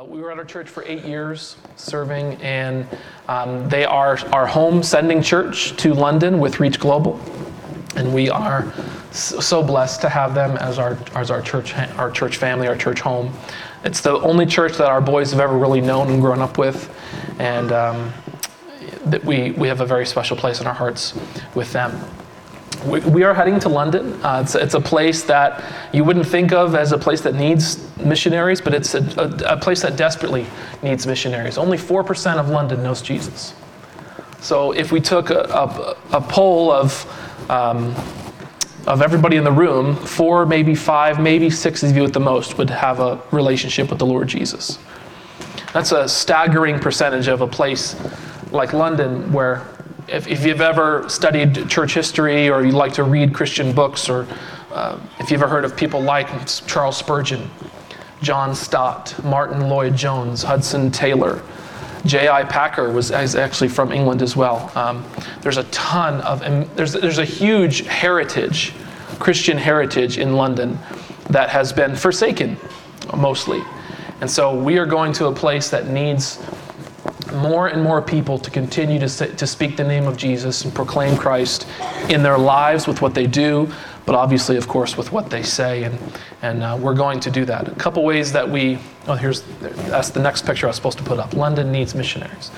We were at our church for 8 years serving, and they are our home sending church to London with Reach Global. And we are so blessed to have them as our church family, our church home. It's the only church that our boys have ever really known and grown up with, and that we have a very special place in our hearts with them. We are heading to London. It's a place that you wouldn't think of as a place that needs missionaries, but it's a place that desperately needs missionaries. Only 4% of London knows Jesus. So if we took a poll of everybody in the room, 4, maybe 5, maybe 6 of you at the most would have a relationship with the Lord Jesus. That's a staggering percentage of a place like London where if you've ever studied church history or you like to read Christian books, or if you've ever heard of people like Charles Spurgeon, John Stott, Martin Lloyd-Jones, Hudson Taylor, J.I. Packer is actually from England as well. There's a ton of, there's a huge heritage, Christian heritage in London that has been forsaken mostly. And so we are going to a place that needs more and more people to continue to speak the name of Jesus and proclaim Christ in their lives with what they do, but obviously, of course, with what they say. And we're going to do that. A couple ways that that's the next picture I was supposed to put up. London needs missionaries.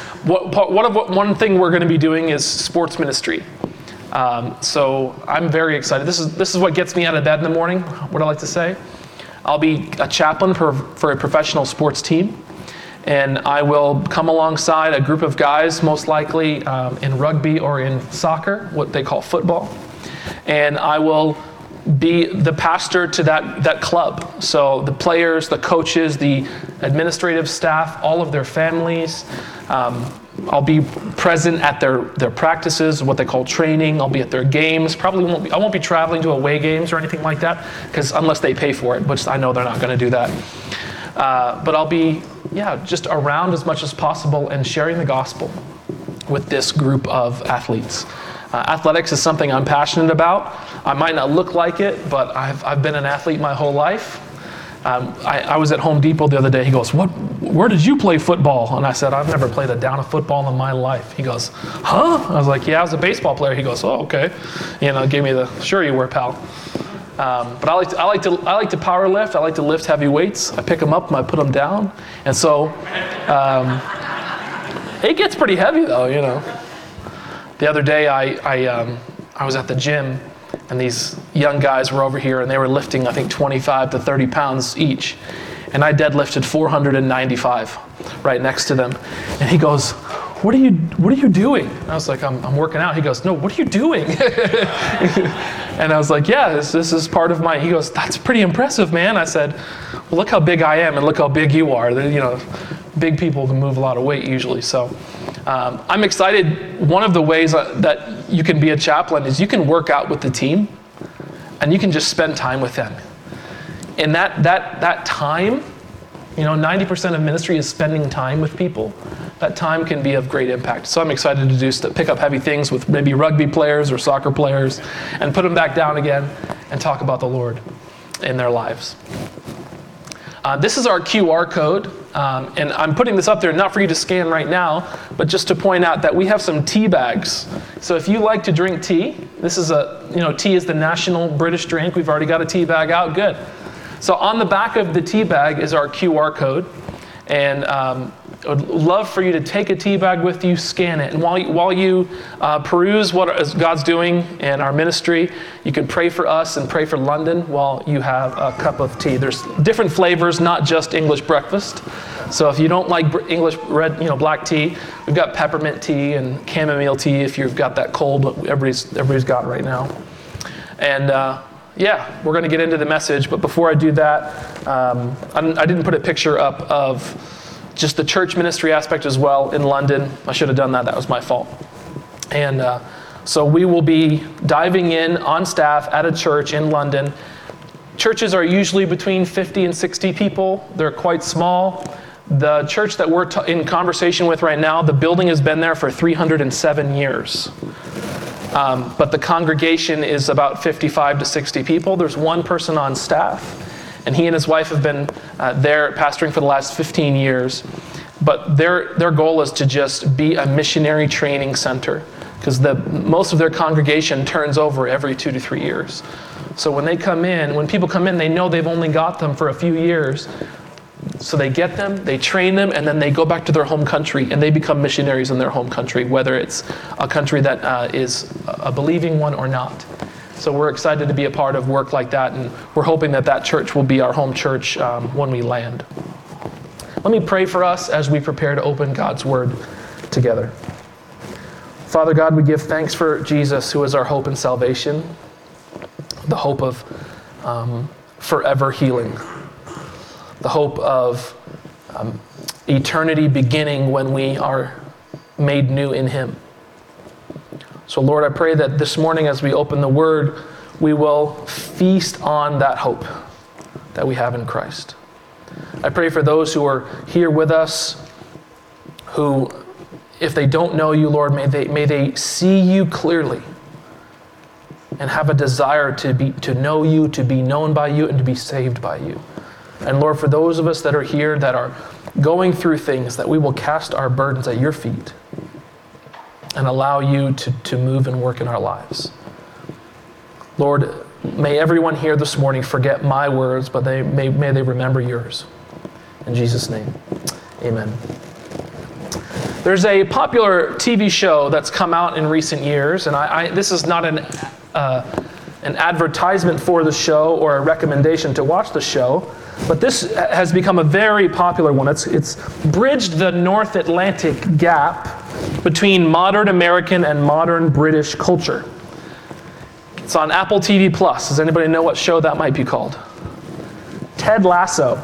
One thing we're going to be doing is sports ministry. So I'm very excited. This is what gets me out of bed in the morning, what I like to say. I'll be a chaplain for a professional sports team. And I will come alongside a group of guys, most likely in rugby or in soccer, what they call football. And I will be the pastor to that club. So the players, the coaches, the administrative staff, all of their families. I'll be present at their practices, what they call training. I'll be at their games. I won't be traveling to away games or anything like that, because unless they pay for it, which I know they're not going to do that. But I'll be just around as much as possible and sharing the gospel with this group of athletes. Athletics is something I'm passionate about. I might not look like it, but I've been an athlete my whole life. I was at Home Depot the other day. He goes, where did you play football? And I said, I've never played a down of football in my life. He goes, huh? I was like, yeah, I was a baseball player. He goes, oh, okay. Gave me the, sure you were, pal. But I like to power lift. I like to lift heavy weights. I pick them up and I put them down. And so it gets pretty heavy though, The other day I was at the gym, and these young guys were over here, and they were lifting, I think, 25 to 30 pounds each. And I deadlifted 495 right next to them. And he goes, what are you doing? And I was like, I'm working out. He goes, no, what are you doing? And I was like, yeah, this is part of he goes, that's pretty impressive, man. I said, well, look how big I am and look how big you are. Big people can move a lot of weight usually. So I'm excited. One of the ways that you can be a chaplain is you can work out with the team and you can just spend time with them. And that time, 90% of ministry is spending time with people. That time can be of great impact. So I'm excited to pick up heavy things with maybe rugby players or soccer players and put them back down again and talk about the Lord in their lives. This is our QR code, and I'm putting this up there not for you to scan right now, but just to point out that we have some tea bags. So if you like to drink tea, this is tea is the national British drink. We've already got a tea bag out, good. So on the back of the tea bag is our QR code, and I would love for you to take a tea bag with you, scan it, and while you peruse what God's doing in our ministry, you can pray for us and pray for London while you have a cup of tea. There's different flavors, not just English breakfast. So if you don't like English black tea, we've got peppermint tea and chamomile tea if you've got that cold that everybody's got right now. And we're going to get into the message, but before I do that, I didn't put a picture up of just the church ministry aspect as well in London. I should have done that. That was my fault. And so we will be diving in on staff at a church in London. Churches are usually between 50 and 60 people. They're quite small. The church that we're in conversation with right now, the building has been there for 307 years. But the congregation is about 55 to 60 people. There's one person on staff. And he and his wife have been there pastoring for the last 15 years. But their goal is to just be a missionary training center, because most of their congregation turns over every 2 to 3 years. So when people come in, they know they've only got them for a few years. So they get them, they train them, and then they go back to their home country and they become missionaries in their home country, whether it's a country that is a believing one or not. So we're excited to be a part of work like that, and we're hoping that church will be our home church when we land. Let me pray for us as we prepare to open God's Word together. Father God, we give thanks for Jesus, who is our hope and salvation, the hope of forever healing, the hope of eternity beginning when we are made new in Him. So Lord, I pray that this morning as we open the Word, we will feast on that hope that we have in Christ. I pray for those who are here with us, who, if they don't know you, Lord, may they see you clearly and have a desire to know you, to be known by you, and to be saved by you. And Lord, for those of us that are here that are going through things, that we will cast our burdens at your feet and allow you to move and work in our lives. Lord, may everyone here this morning forget my words, but may they remember yours. In Jesus' name, amen. There's a popular TV show that's come out in recent years, and this is not an advertisement for the show or a recommendation to watch the show, but this has become a very popular one. It's bridged the North Atlantic gap between modern American and modern British culture. It's on Apple TV+. Does anybody know what show that might be called? Ted Lasso.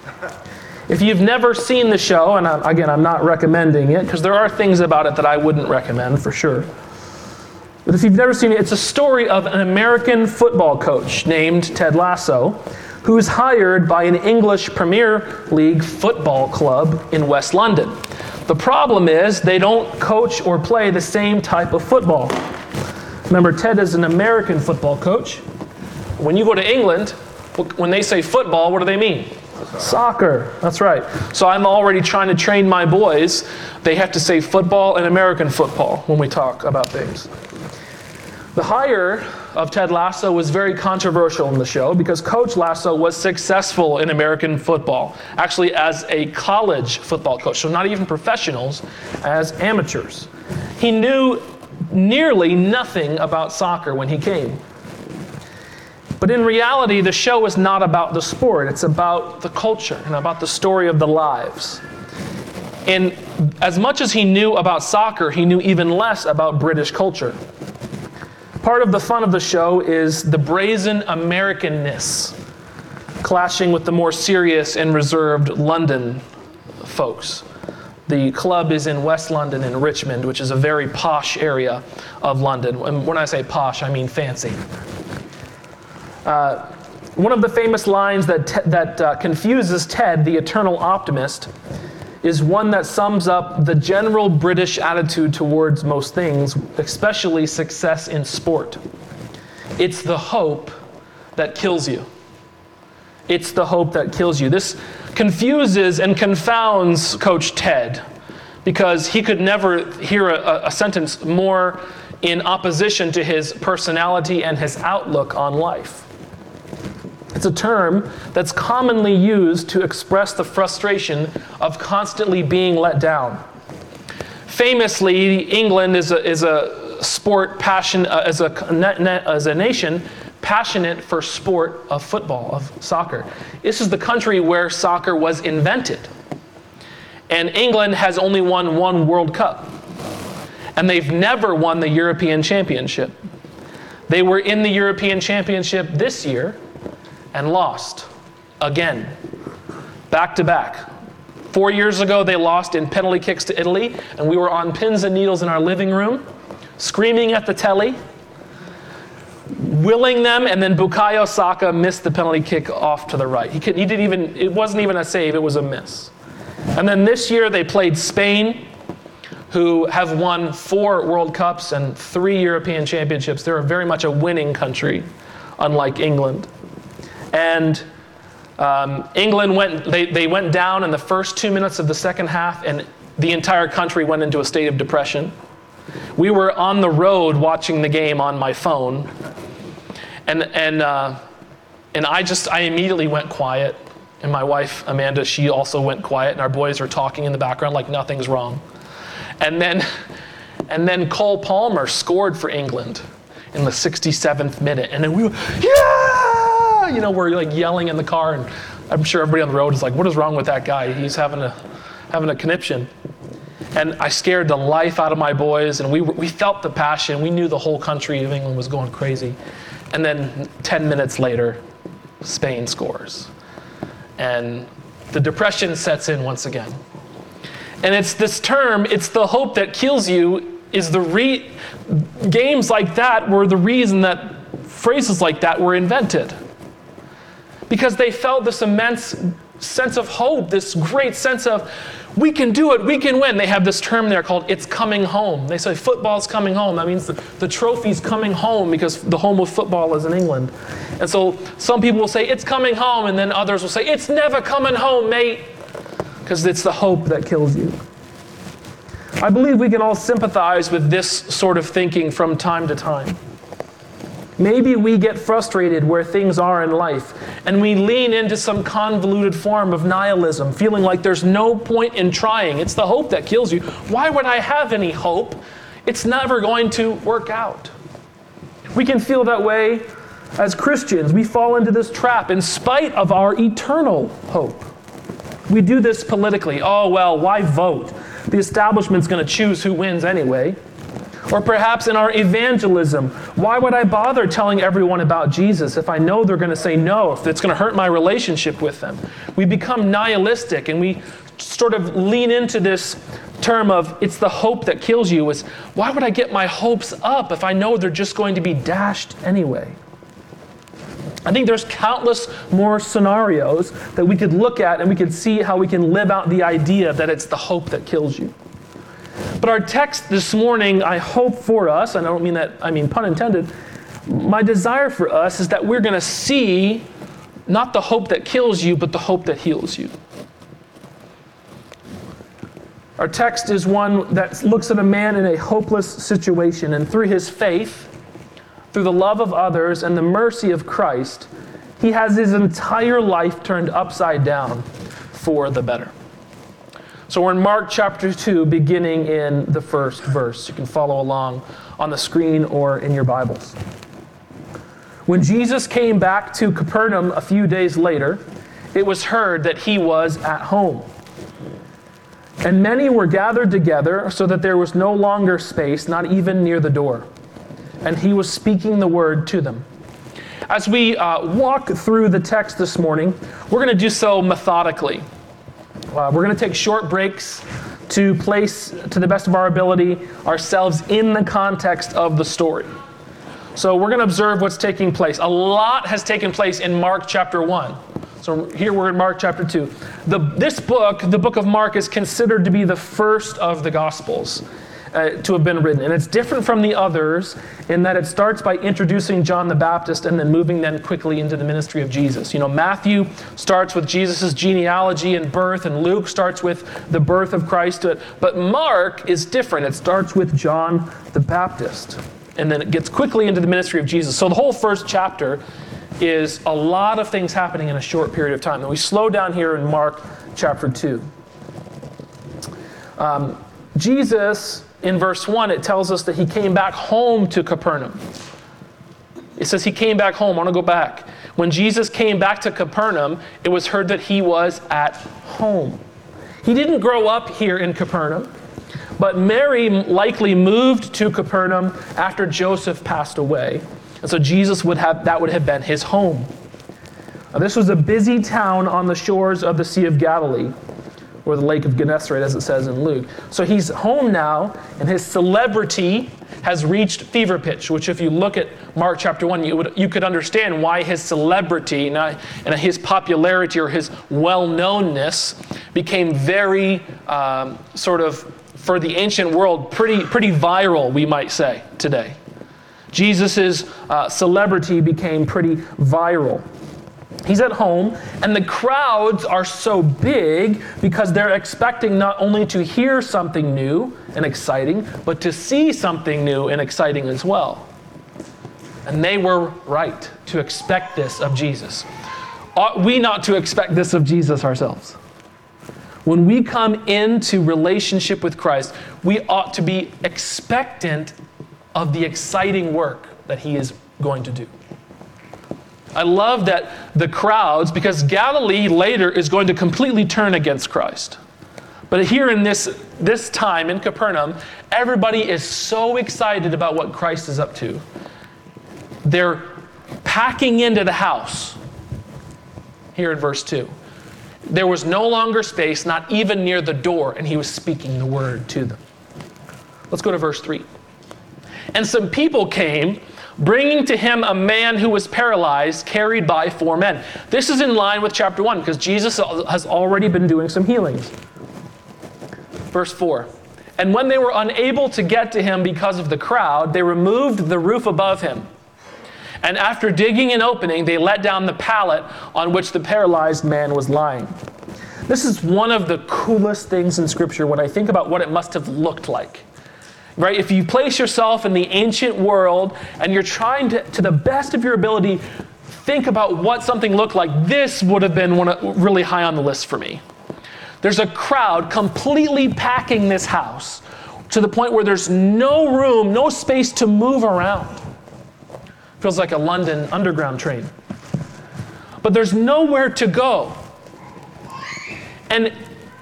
If you've never seen the show, and I'm not recommending it, because there are things about it that I wouldn't recommend for sure. But if you've never seen it, it's a story of an American football coach named Ted Lasso, who's hired by an English Premier League football club in West London. The problem is they don't coach or play the same type of football. Remember, Ted is an American football coach. When you go to England, when they say football, what do they mean? Soccer. That's right. So I'm already trying to train my boys. They have to say football and American football when we talk about things. The hire of Ted Lasso was very controversial in the show because Coach Lasso was successful in American football, actually as a college football coach, so not even professionals, as amateurs. He knew nearly nothing about soccer when he came. But in reality, the show is not about the sport. It's about the culture and about the story of the lives. And as much as he knew about soccer, he knew even less about British culture. Part of the fun of the show is the brazen Americanness clashing with the more serious and reserved London folks. The club is in West London in Richmond, which is a very posh area of London. And when I say posh, I mean fancy. One of the famous lines that confuses Ted, the eternal optimist, is one that sums up the general British attitude towards most things, especially success in sport. It's the hope that kills you. It's the hope that kills you. This confuses and confounds Coach Ted because he could never hear a sentence more in opposition to his personality and his outlook on life. It's a term that's commonly used to express the frustration of constantly being let down. Famously, England is a sport passion as a nation passionate for sport of football, of soccer. This is the country where soccer was invented. And England has only won one World Cup. And they've never won the European Championship. They were in the European Championship this year and lost again, back to back. 4 years ago, they lost in penalty kicks to Italy, and we were on pins and needles in our living room, screaming at the telly, willing them, and then Bukayo Saka missed the penalty kick off to the right. It wasn't even a save, it was a miss. And then this year, they played Spain, who have won 4 World Cups and 3 European Championships. They're very much a winning country, unlike England. And England they went down in the first 2 minutes of the second half, and the entire country went into a state of depression. We were on the road watching the game on my phone, and I immediately went quiet. And my wife, Amanda, she also went quiet, and our boys are talking in the background like nothing's wrong. And then Cole Palmer scored for England in the 67th minute. And then we were, yeah! You know, we're like yelling in the car, and I'm sure everybody on the road is like, what is wrong with that guy? He's having a conniption. And I scared the life out of my boys, and we felt the passion. We knew the whole country of England was going crazy. And then 10 minutes later, Spain scores. And the depression sets in once again. And it's this term, it's the hope that kills you, is games like that were the reason that phrases like that were invented. Because they felt this immense sense of hope, this great sense of, we can do it, we can win. They have this term there called, it's coming home. They say football's coming home. That means the trophy's coming home, because the home of football is in England. And so some people will say, it's coming home, and then others will say, it's never coming home, mate. Because it's the hope that kills you. I believe we can all sympathize with this sort of thinking from time to time. Maybe we get frustrated where things are in life, and we lean into some convoluted form of nihilism, feeling like there's no point in trying. It's the hope that kills you. Why would I have any hope? It's never going to work out. We can feel that way as Christians. We fall into this trap in spite of our eternal hope. We do this politically. Oh, well, why vote? The establishment's going to choose who wins anyway. Or perhaps in our evangelism, why would I bother telling everyone about Jesus if I know they're going to say no, if it's going to hurt my relationship with them? We become nihilistic, and we sort of lean into this term of, it's the hope that kills you. Is why would I get my hopes up if I know they're just going to be dashed anyway? I think there's countless more scenarios that we could look at, and we could see how we can live out the idea that it's the hope that kills you. But our text this morning, I hope for us, and I don't mean that, I mean pun intended, my desire for us is that we're going to see not the hope that kills you, but the hope that heals you. Our text is one that looks at a man in a hopeless situation, and through his faith, through the love of others and the mercy of Christ, he has his entire life turned upside down for the better. So we're in Mark chapter 2, beginning in the first verse. You can follow along on the screen or in your Bibles. When Jesus came back to Capernaum a few days later, it was heard that he was at home. And many were gathered together so that there was no longer space, not even near the door. And he was speaking the word to them. As we walk through the text this morning, we're going to do so methodically. We're going to take short breaks to place, to the best of our ability, ourselves in the context of the story. So we're going to observe what's taking place. A lot has taken place in Mark chapter 1. So here we're in Mark chapter 2. This book, the book of Mark, is considered to be the first of the Gospels to have been written. And it's different from the others in that it starts by introducing John the Baptist and then moving then quickly into the ministry of Jesus. You know, Matthew starts with Jesus' genealogy and birth, and Luke starts with the birth of Christ. But Mark is different. It starts with John the Baptist, and then it gets quickly into the ministry of Jesus. So the whole first chapter is a lot of things happening in a short period of time. And we slow down here in Mark chapter 2. Jesus, in verse 1, it tells us that he came back home to Capernaum. It says he came back home. I want to go back. When Jesus came back to Capernaum, it was heard that he was at home. He didn't grow up here in Capernaum, but Mary likely moved to Capernaum after Joseph passed away. And so Jesus would have been his home. Now, this was a busy town on the shores of the Sea of Galilee, or the Lake of Gennesaret, as it says in Luke. So he's home now, and his celebrity has reached fever pitch, which if you look at Mark chapter 1, you could understand why his celebrity and his popularity or his well-knownness became very sort of, for the ancient world, pretty viral, we might say, today. Jesus' celebrity became pretty viral. He's at home, and the crowds are so big because they're expecting not only to hear something new and exciting, but to see something new and exciting as well. And they were right to expect this of Jesus. Ought we not to expect this of Jesus ourselves? When we come into relationship with Christ, we ought to be expectant of the exciting work that he is going to do. I love that the crowds, because Galilee later is going to completely turn against Christ. But here in this time in Capernaum, everybody is so excited about what Christ is up to. They're packing into the house. Here in verse 2. There was no longer space, not even near the door, and he was speaking the word to them. Let's go to verse 3. And some people came, bringing to him a man who was paralyzed, carried by 4 men. This is in line with chapter 1, because Jesus has already been doing some healings. Verse 4. And when they were unable to get to him because of the crowd, they removed the roof above him. And after digging an opening, they let down the pallet on which the paralyzed man was lying. This is one of the coolest things in Scripture when I think about what it must have looked like. Right? If you place yourself in the ancient world and you're trying to the best of your ability, think about what something looked like, this would have been really high on the list for me. There's a crowd completely packing this house to the point where there's no room, no space to move around. Feels like a London underground train. But there's nowhere to go. And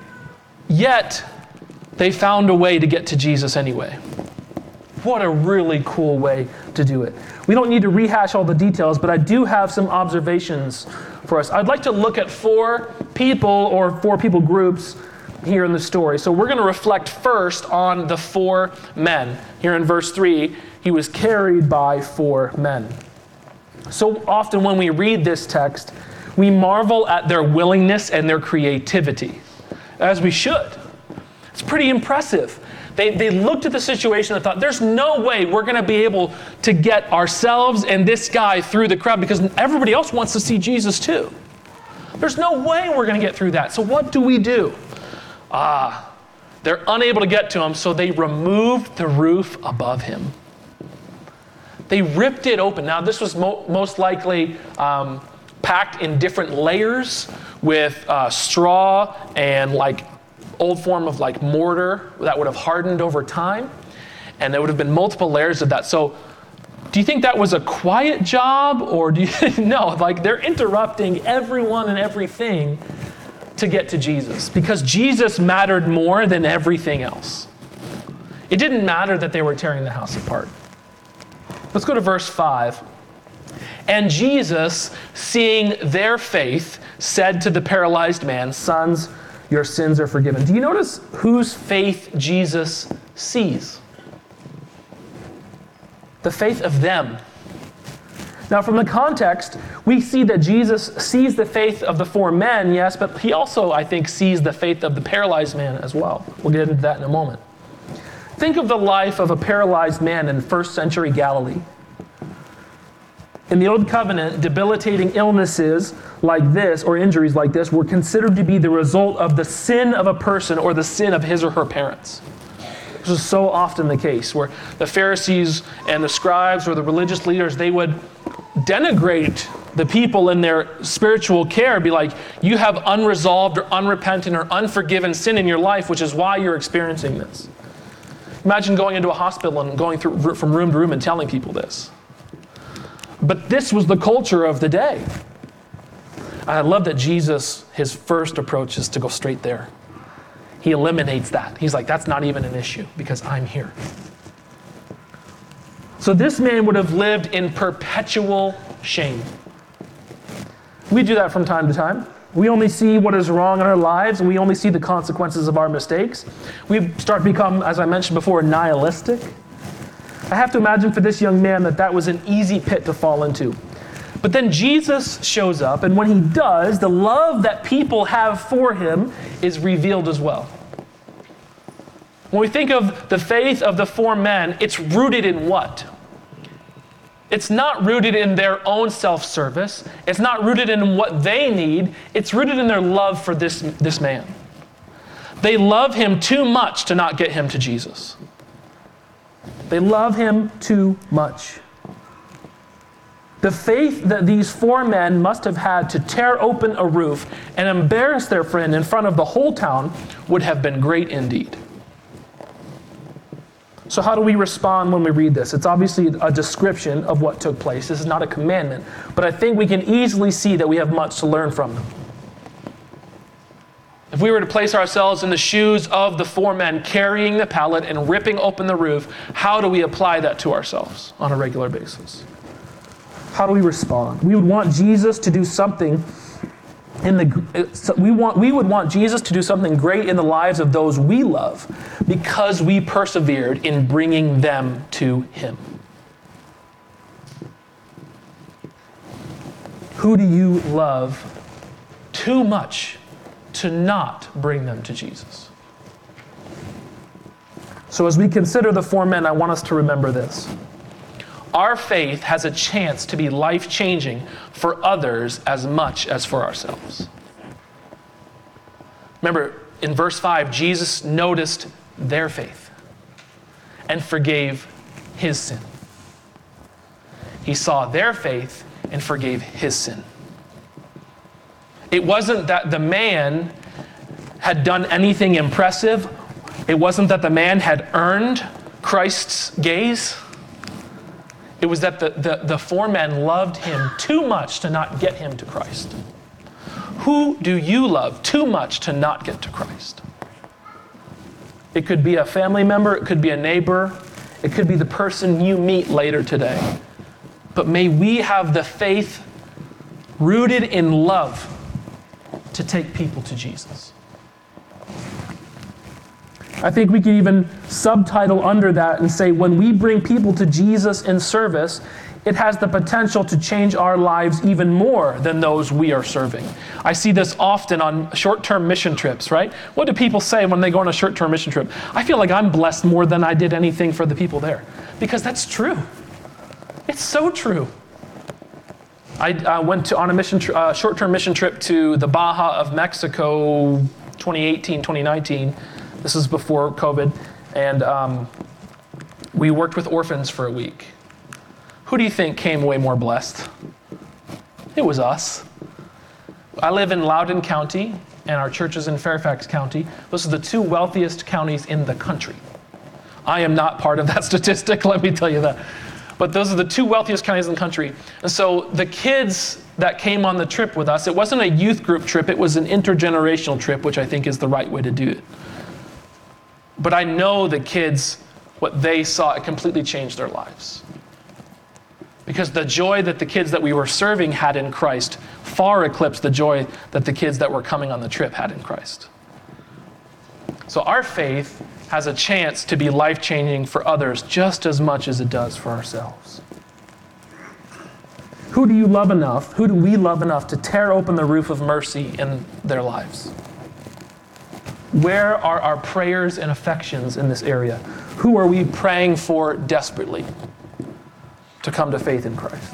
yet, they found a way to get to Jesus anyway. What a really cool way to do it. We don't need to rehash all the details, but I do have some observations for us. I'd like to look at 4 people or 4 people groups here in the story. So we're going to reflect first on the 4 men. Here in verse 3, he was carried by 4 men. So often when we read this text, we marvel at their willingness and their creativity, as we should. It's pretty impressive. They looked at the situation and thought, there's no way we're going to be able to get ourselves and this guy through the crowd because everybody else wants to see Jesus too. There's no way we're going to get through that. So what do we do? They're unable to get to him, so they removed the roof above him. They ripped it open. Now, this was most likely packed in different layers with straw and like old form of like mortar that would have hardened over time. And there would have been multiple layers of that. So do you think that was a quiet job, or do you no, like they're interrupting everyone and everything to get to Jesus because Jesus mattered more than everything else. It didn't matter that they were tearing the house apart. Let's go to verse 5. And Jesus, seeing their faith, said to the paralyzed man, "Sons, your sins are forgiven." Do you notice whose faith Jesus sees? The faith of them. Now, from the context, we see that Jesus sees the faith of the 4 men, yes, but he also, I think, sees the faith of the paralyzed man as well. We'll get into that in a moment. Think of the life of a paralyzed man in first century Galilee. In the Old Covenant, debilitating illnesses like this, or injuries like this, were considered to be the result of the sin of a person or the sin of his or her parents. This is so often the case, where the Pharisees and the scribes or the religious leaders, they would denigrate the people in their spiritual care, be like, you have unresolved or unrepentant or unforgiven sin in your life, which is why you're experiencing this. Imagine going into a hospital and going through from room to room and telling people this. But this was the culture of the day. I love that Jesus, his first approach is to go straight there. He eliminates that. He's like, that's not even an issue because I'm here. So this man would have lived in perpetual shame. We do that from time to time. We only see what is wrong in our lives, and we only see the consequences of our mistakes. We start to become, as I mentioned before, nihilistic. I have to imagine for this young man that was an easy pit to fall into. But then Jesus shows up, and when he does, the love that people have for him is revealed as well. When we think of the faith of the 4 men, it's rooted in what? It's not rooted in their own self-service. It's not rooted in what they need. It's rooted in their love for this man. They love him too much to not get him to Jesus. They love him too much. The faith that these 4 men must have had to tear open a roof and embarrass their friend in front of the whole town would have been great indeed. So how do we respond when we read this? It's obviously a description of what took place. This is not a commandment, but I think we can easily see that we have much to learn from them. If we were to place ourselves in the shoes of the 4 men carrying the pallet and ripping open the roof, how do we apply that to ourselves on a regular basis? How do we respond? We would want Jesus to do something we would want Jesus to do something great in the lives of those we love because we persevered in bringing them to him. Who do you love too much to not bring them to Jesus? So as we consider the 4 men, I want us to remember this. Our faith has a chance to be life-changing for others as much as for ourselves. Remember, in verse 5, Jesus noticed their faith and forgave his sin. He saw their faith and forgave his sin. It wasn't that the man had done anything impressive. It wasn't that the man had earned Christ's gaze. It was that the 4 men loved him too much to not get him to Christ. Who do you love too much to not get to Christ? It could be a family member, it could be a neighbor, it could be the person you meet later today. But may we have the faith rooted in love to take people to Jesus. I think we can even subtitle under that and say, when we bring people to Jesus in service, it has the potential to change our lives even more than those we are serving. I see this often on short-term mission trips, right? What do people say when they go on a short-term mission trip? I feel like I'm blessed more than I did anything for the people there. Because that's true. It's so true. I went on a short-term mission trip to the Baja of Mexico 2018, 2019. This is before COVID, and we worked with orphans for a week. Who do you think came away more blessed? It was us. I live in Loudoun County, and our church is in Fairfax County. Those are the 2 wealthiest counties in the country. I am not part of that statistic, let me tell you that. But those are the 2 wealthiest counties in the country. And so the kids that came on the trip with us, it wasn't a youth group trip, it was an intergenerational trip, which I think is the right way to do it. But I know the kids, what they saw, it completely changed their lives. Because the joy that the kids that we were serving had in Christ far eclipsed the joy that the kids that were coming on the trip had in Christ. So our faith has a chance to be life-changing for others just as much as it does for ourselves. Who do you love enough? Who do we love enough to tear open the roof of mercy in their lives? Where are our prayers and affections in this area? Who are we praying for desperately to come to faith in Christ?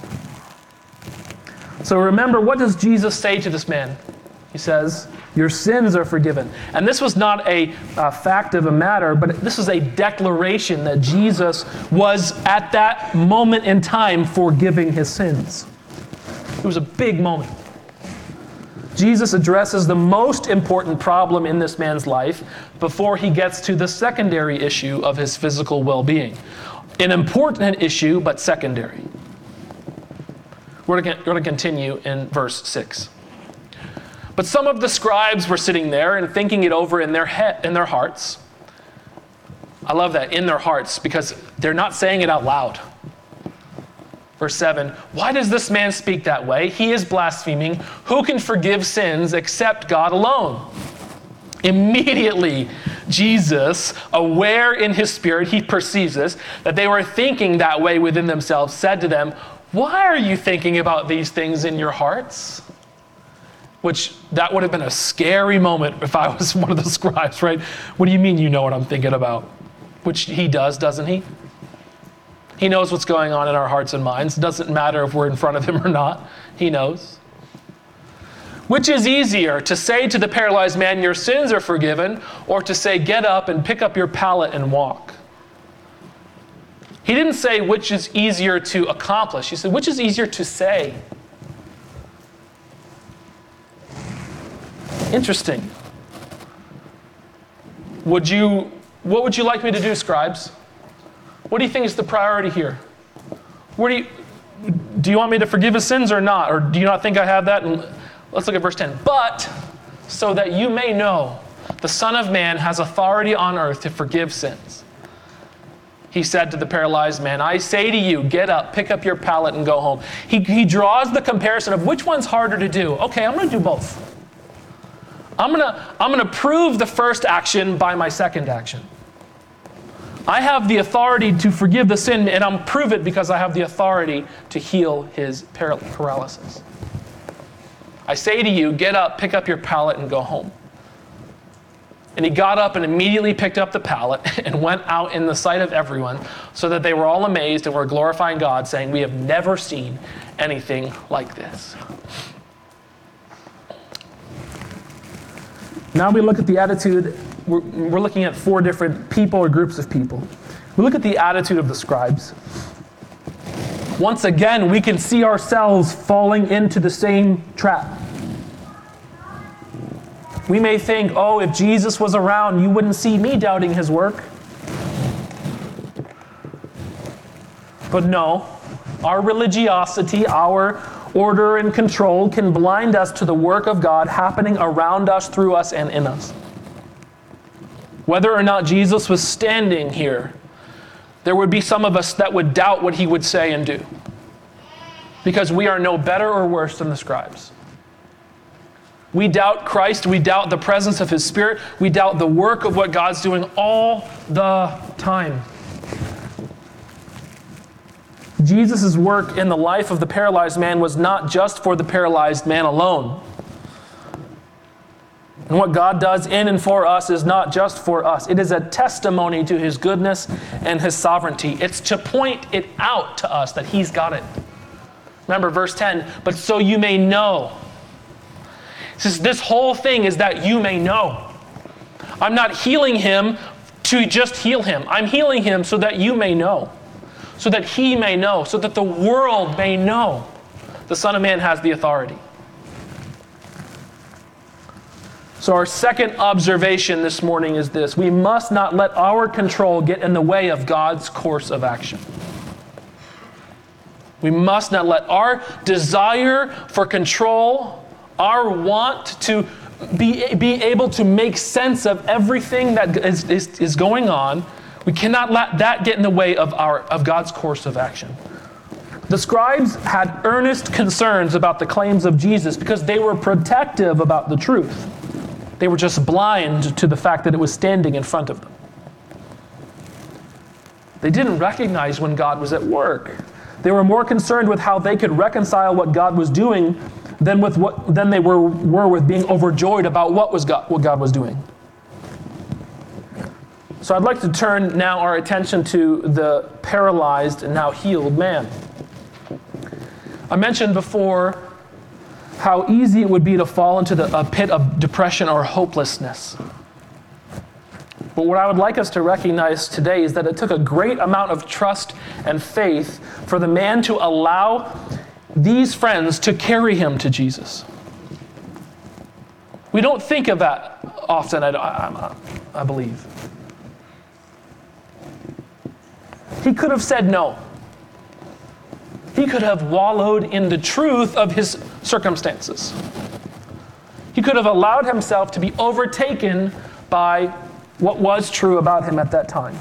So remember, what does Jesus say to this man? He says, your sins are forgiven. And this was not a fact of a matter, but this is a declaration that Jesus was at that moment in time forgiving his sins. It was a big moment. Jesus addresses the most important problem in this man's life before he gets to the secondary issue of his physical well-being. An important issue, but secondary. We're going to continue in verse 6. But some of the scribes were sitting there and thinking it over in their hearts. I love that, in their hearts, because they're not saying it out loud. Verse 7, why does this man speak that way? He is blaspheming. Who can forgive sins except God alone? Immediately, Jesus, aware in his spirit, he perceives this, that they were thinking that way within themselves, said to them, why are you thinking about these things in your hearts? Which, that would have been a scary moment if I was one of the scribes, right? What do you mean you know what I'm thinking about? Which he does, doesn't he? He knows what's going on in our hearts and minds. It doesn't matter if we're in front of him or not. He knows. Which is easier, to say to the paralyzed man, your sins are forgiven, or to say, get up and pick up your pallet and walk? He didn't say which is easier to accomplish. He said, which is easier to say? Interesting. What would you like me to do, scribes? What do you think is the priority here? Do you want me to forgive his sins or not? Or do you not think I have that? And let's look at verse 10. But so that you may know, the Son of Man has authority on earth to forgive sins. He said to the paralyzed man, I say to you, get up, pick up your pallet and go home. He draws the comparison of which one's harder to do. Okay, I'm going to do both. I'm going to prove the first action by my second action. I have the authority to forgive the sin, and I'll prove it because I have the authority to heal his paralysis. I say to you, get up, pick up your pallet, and go home. And he got up and immediately picked up the pallet and went out in the sight of everyone, so that they were all amazed and were glorifying God, saying, we have never seen anything like this. Now we look at the attitude. We're looking at 4 different people or groups of people. We look at the attitude of the scribes. Once again, we can see ourselves falling into the same trap. We may think, oh, if Jesus was around, you wouldn't see me doubting his work. But no, our religiosity, our order and control can blind us to the work of God happening around us, through us, and in us. Whether or not Jesus was standing here, there would be some of us that would doubt what he would say and do, because we are no better or worse than the scribes. We doubt Christ. We doubt the presence of his Spirit. We doubt the work of what God's doing all the time. Jesus' work in the life of the paralyzed man was not just for the paralyzed man alone. And what God does in and for us is not just for us. It is a testimony to his goodness and his sovereignty. It's to point it out to us that he's got it. Remember verse 10, but so you may know. It says this whole thing is that you may know. I'm not healing him to just heal him. I'm healing him so that you may know. So that he may know. So that the world may know. The Son of Man has the authority. So our second observation this morning is this. We must not let our control get in the way of God's course of action. We must not let our desire for control, our want to be able to make sense of everything that is going on, we cannot let that get in the way of God's course of action. The scribes had earnest concerns about the claims of Jesus because they were protective about the truth. They were just blind to the fact that it was standing in front of them. They didn't recognize when God was at work. They were more concerned with how they could reconcile what God was doing than they were with being overjoyed about what God was doing. So I'd like to turn now our attention to the paralyzed and now healed man. I mentioned before how easy it would be to fall into a pit of depression or hopelessness. But what I would like us to recognize today is that it took a great amount of trust and faith for the man to allow these friends to carry him to Jesus. We don't think of that often, I believe. He could have said no. He could have wallowed in the truth of his circumstances. He could have allowed himself to be overtaken by what was true about him at that time.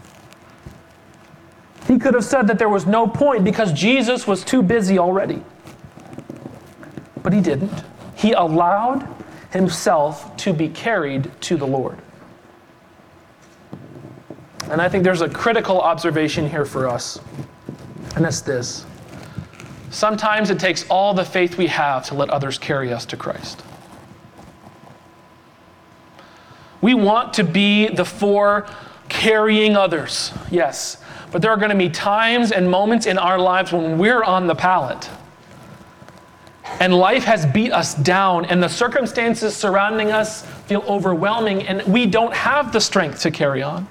He could have said that there was no point because Jesus was too busy already. But he didn't. He allowed himself to be carried to the Lord. And I think there's a critical observation here for us, and it's this. Sometimes it takes all the faith we have to let others carry us to Christ. We want to be the for carrying others, yes, But there are going to be times and moments in our lives when we're on the pallet. And life has beat us down, and the circumstances surrounding us feel overwhelming, and we don't have the strength to carry on.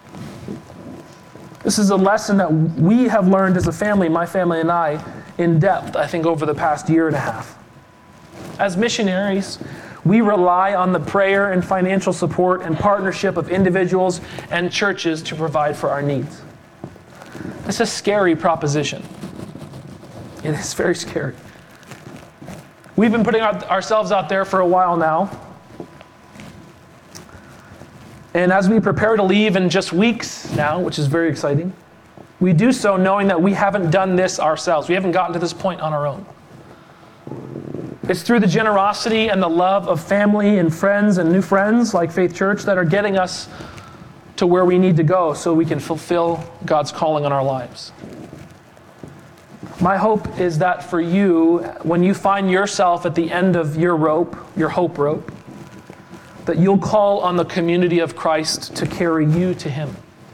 This is a lesson that we have learned as a family, my family and I, in depth, I think, over the past year and a half. As missionaries, we rely on the prayer and financial support and partnership of individuals and churches to provide for our needs. It's a scary proposition. It is very scary. We've been putting ourselves out there for a while now. And as we prepare to leave in just weeks now, which is very exciting, we do so knowing that we haven't done this ourselves. We haven't gotten to this point on our own. It's through the generosity and the love of family and friends and new friends like Faith Church that are getting us to where we need to go so we can fulfill God's calling on our lives. My hope is that for you, when you find yourself at the end of your rope, your hope rope, that you'll call on the community of Christ to carry you to Him.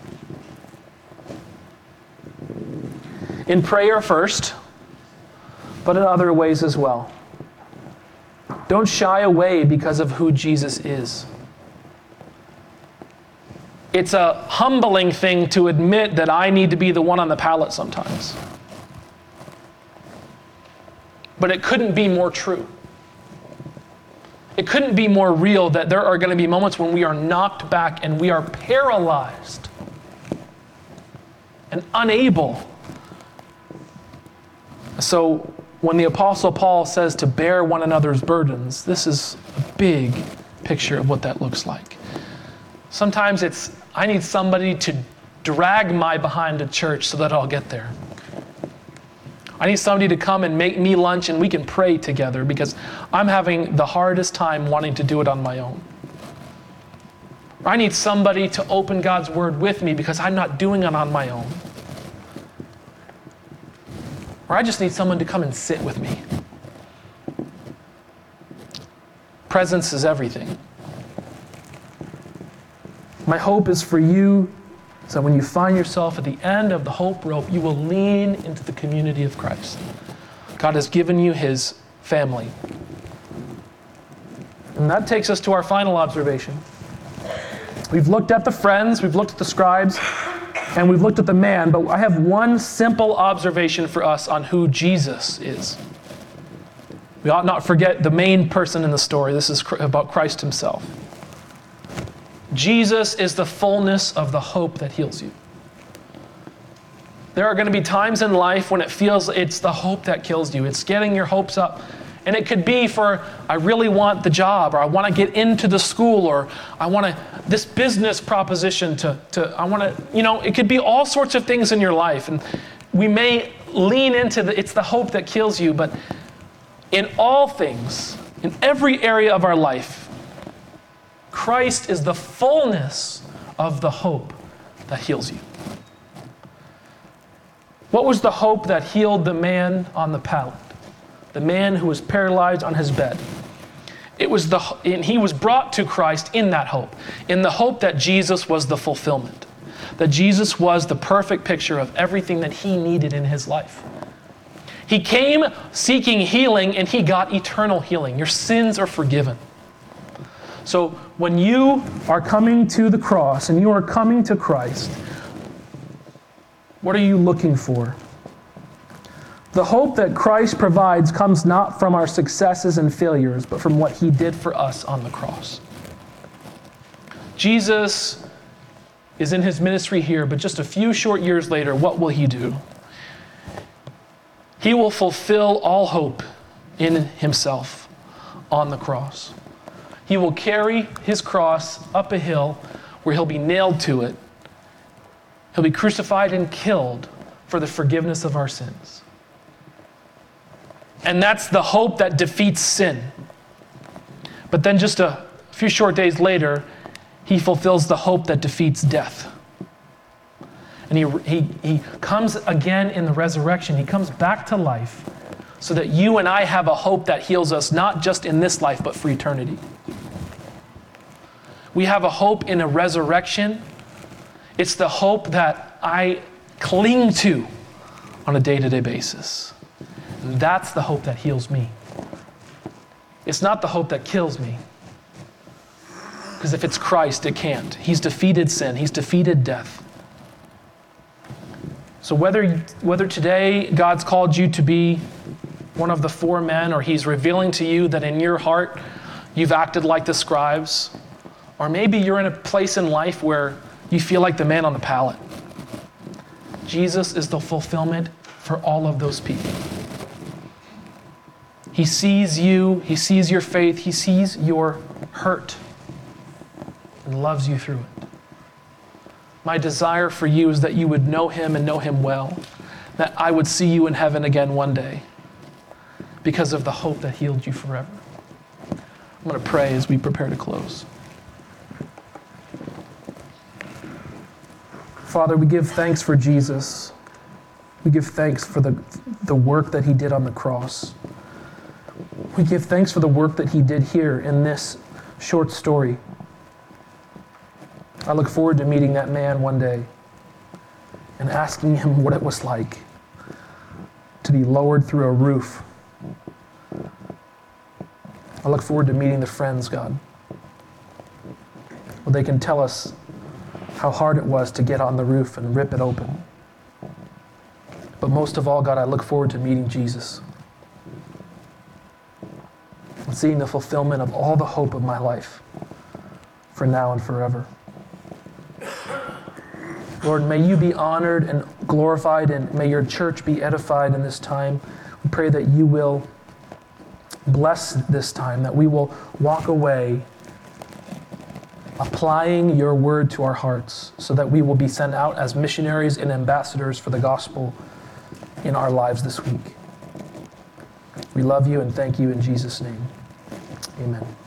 In prayer first, but in other ways as well. Don't shy away because of who Jesus is. It's a humbling thing to admit that I need to be the one on the pallet sometimes. But it couldn't be more true. It couldn't be more real that there are going to be moments when we are knocked back and we are paralyzed and unable. So when the Apostle Paul says to bear one another's burdens, this is a big picture of what that looks like. Sometimes it's, I need somebody to drag my behind to church so that I'll get there. I need somebody to come and make me lunch and we can pray together because I'm having the hardest time wanting to do it on my own. Or I need somebody to open God's Word with me because I'm not doing it on my own. Or I just need someone to come and sit with me. Presence is everything. My hope is for you, so when you find yourself at the end of the hope rope, you will lean into the community of Christ. God has given you His family. And that takes us to our final observation. We've looked at the friends, we've looked at the scribes, and we've looked at the man, but I have one simple observation for us on who Jesus is. We ought not forget the main person in the story. This is about Christ Himself. Jesus is the fullness of the hope that heals you. There are going to be times in life when it feels it's the hope that kills you. It's getting your hopes up. And it could be for, I really want the job, or I want to get into the school, or I want this business proposition it could be all sorts of things in your life. And we may lean into it's the hope that kills you, but in all things, in every area of our life, Christ is the fullness of the hope that heals you. What was the hope that healed the man on the pallet? The man who was paralyzed on his bed. And he was brought to Christ in that hope. In the hope that Jesus was the fulfillment. That Jesus was the perfect picture of everything that he needed in his life. He came seeking healing and he got eternal healing. Your sins are forgiven. So when you are coming to the cross and you are coming to Christ, what are you looking for? The hope that Christ provides comes not from our successes and failures, but from what He did for us on the cross. Jesus is in His ministry here, but just a few short years later, what will He do? He will fulfill all hope in Himself on the cross. He will carry His cross up a hill where He'll be nailed to it. He'll be crucified and killed for the forgiveness of our sins. And that's the hope that defeats sin. But then just a few short days later, He fulfills the hope that defeats death. And he comes again in the resurrection. He comes back to life so that you and I have a hope that heals us, not just in this life, but for eternity. We have a hope in a resurrection. It's the hope that I cling to on a day-to-day basis. And that's the hope that heals me. It's not the hope that kills me. Because if it's Christ, it can't. He's defeated sin. He's defeated death. So whether today God's called you to be one of the 4 men, or he's revealing to you that in your heart you've acted like the scribes, or maybe you're in a place in life where you feel like the man on the pallet, Jesus is the fulfillment for all of those people. He sees you, he sees your faith, he sees your hurt, and loves you through it. My desire for you is that you would know him and know him well, that I would see you in heaven again one day because of the hope that healed you forever. I'm going to pray as we prepare to close. Father, we give thanks for Jesus. We give thanks for the work that he did on the cross. We give thanks for the work that he did here in this short story. I look forward to meeting that man one day and asking him what it was like to be lowered through a roof. I look forward to meeting the friends, God, where they can tell us how hard it was to get on the roof and rip it open. But most of all, God, I look forward to meeting Jesus and seeing the fulfillment of all the hope of my life for now and forever. Lord, may you be honored and glorified, and may your church be edified in this time. We pray that you will bless this time, that we will walk away applying your word to our hearts so that we will be sent out as missionaries and ambassadors for the gospel in our lives this week. We love you and thank you in Jesus' name. Amen.